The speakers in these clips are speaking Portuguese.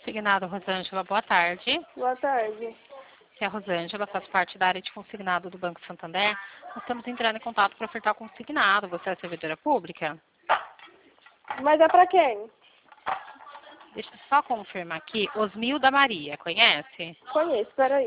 Consignado, Rosângela, boa tarde. Boa tarde. É a Rosângela, faz parte da área de consignado do Banco Santander. Nós estamos entrando em contato para ofertar consignado. Você é servidora pública? Mas é pra quem? Deixa eu só confirmar aqui. Osmil da Maria, conhece? Conheço, peraí.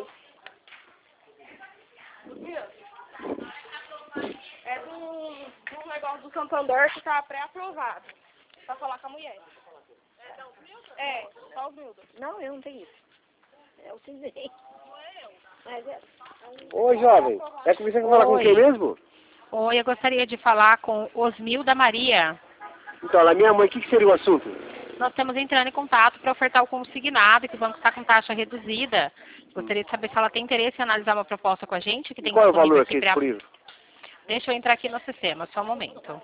É do negócio do Santander que tá pré-aprovado. Pra falar com a mulher. É, só o Milda. Não, eu não tenho isso. É o Cisei. Mas é... Oi, jovem. É que você quer falar com quem mesmo? Oi, eu gostaria de falar com Osmil da Maria. Então, ela é minha mãe. O que seria o assunto? Nós estamos entrando em contato para ofertar o consignado, que o banco está com taxa reduzida. Gostaria de saber se ela tem interesse em analisar uma proposta com a gente. Que tem Qual é o valor aqui pra... disponível? Deixa eu entrar aqui no sistema, só um momento.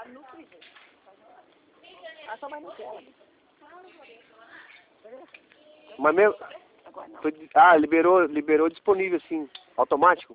Mas mesmo... Ah, liberou disponível, sim. Automático?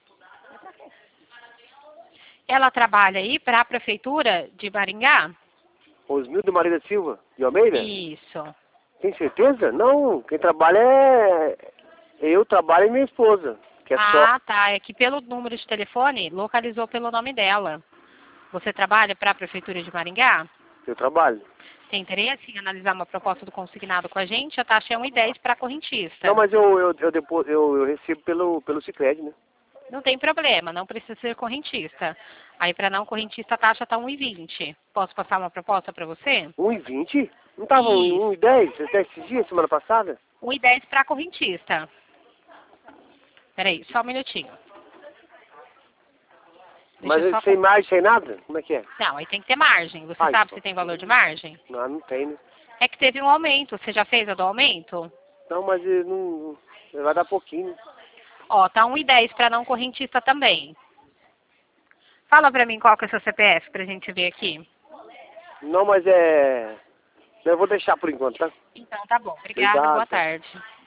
Ela trabalha aí para a Prefeitura de Maringá? Osmil de Maria da Silva, de Almeida? Isso. Tem certeza? Não, quem trabalha é... Eu trabalho e minha esposa. Que é Tá. É que pelo número de telefone, localizou pelo nome dela. Você trabalha para a Prefeitura de Maringá? Eu trabalho. Tem interesse em analisar uma proposta do consignado com a gente? A taxa é 1,10 para correntista. Não, mas eu recebo pelo Sicredi, né? Não tem problema, não precisa ser correntista. Aí para não correntista a taxa está 1,20. Posso passar uma proposta para você? 1,20? Não tava 1,10 até esses dias, semana passada? 1,10 para correntista. Peraí, só um minutinho. Mas sem margem, sem nada? Como é que é? Não, aí tem que ter margem. Você sabe então. se tem valor de margem? Não tem, né? É que teve um aumento. Você já fez a do aumento? Não, mas não vai dar pouquinho. Ó, tá 1,10 para não correntista também. Fala pra mim qual que é o seu CPF pra gente ver aqui. Não, mas é... Eu vou deixar por enquanto, tá? Então tá bom. Obrigada, Obrigado. boa tarde.